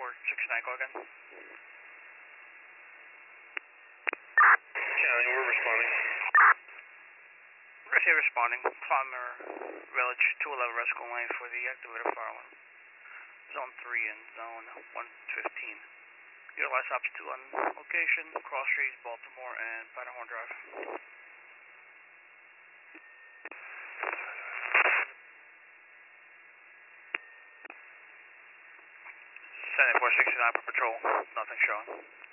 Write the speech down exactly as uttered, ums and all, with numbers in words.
sixty-nine, go again. County, we're responding. Receive responding. Palmer Village, two eleven Rescue Lane for the activated fire alarm. Zone three and Zone one fifteen. Utilize ops two on location, Cross Street, Baltimore, and Powderhorn Drive. seventy-four sixty-nine for patrol, nothing showing.